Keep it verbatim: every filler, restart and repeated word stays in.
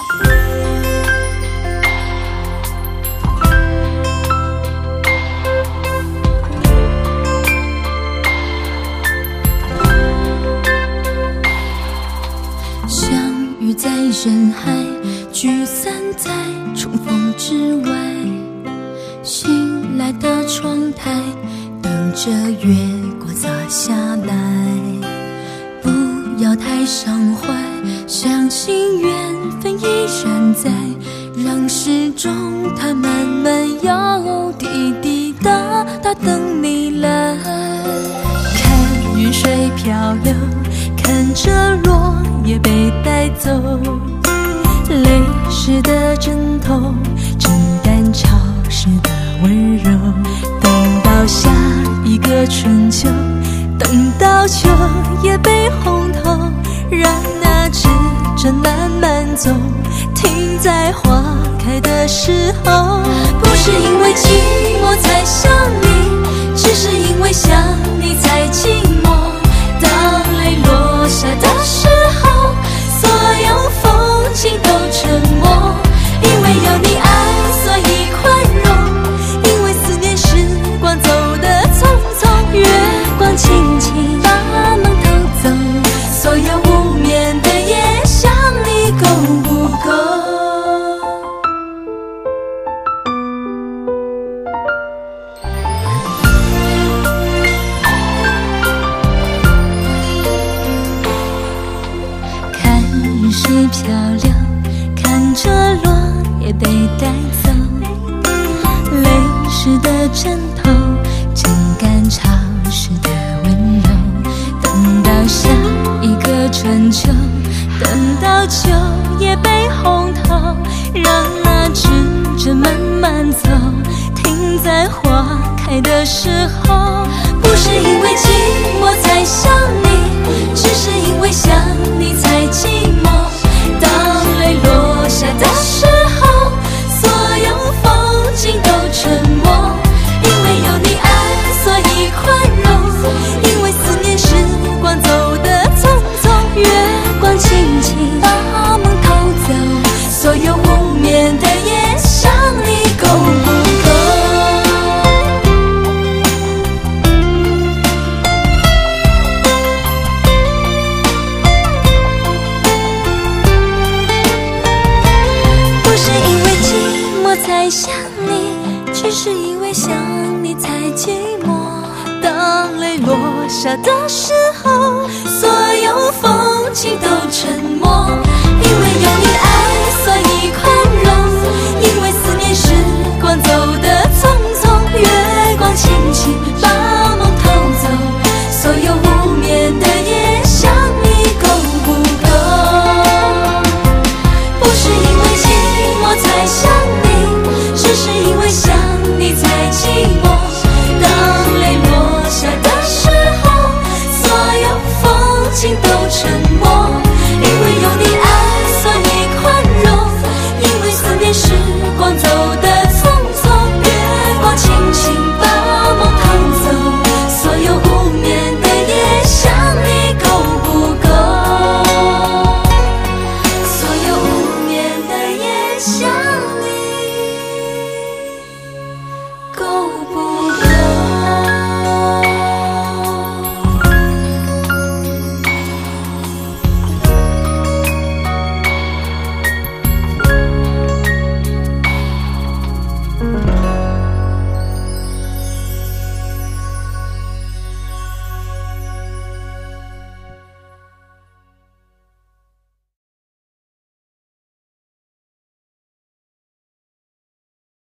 在人海，聚散在重逢之外，醒来的窗台等着月光洒下来。不要太伤怀，相信缘分依然在，让时钟它慢慢摇，滴滴答答等你来。看云水漂流，看着落叶被带走，泪湿的枕头，正感潮湿的温柔。等到下一个春秋，等到秋叶被红透，让那指针慢慢走，停在花开的时候。不是因为寂寞才想你，只是因为想你才寂寞。当泪落下的时候，所有风景都沉默。因为有你爱，所以宽容，因为思念时光走得匆匆。月光轻轻把梦偷走，所有无眠的夜想你够不够？是漂流，看着落叶被带走，泪湿的枕头，正感潮湿的温柔。等到下一个春秋，等到秋叶被红透，让那指针慢慢走，停在花开的时候。不是因为寂寞才想你，只是因为想你才寂寞。当泪落下的时候，所有风景都沉默。因为有你爱，所以宽容，因为思念时光走得匆匆。月光轻轻把梦偷走，所有无眠的夜想你够不够？才想你，只是因为想你才寂寞。当泪落下的时候，所有风景都沉默。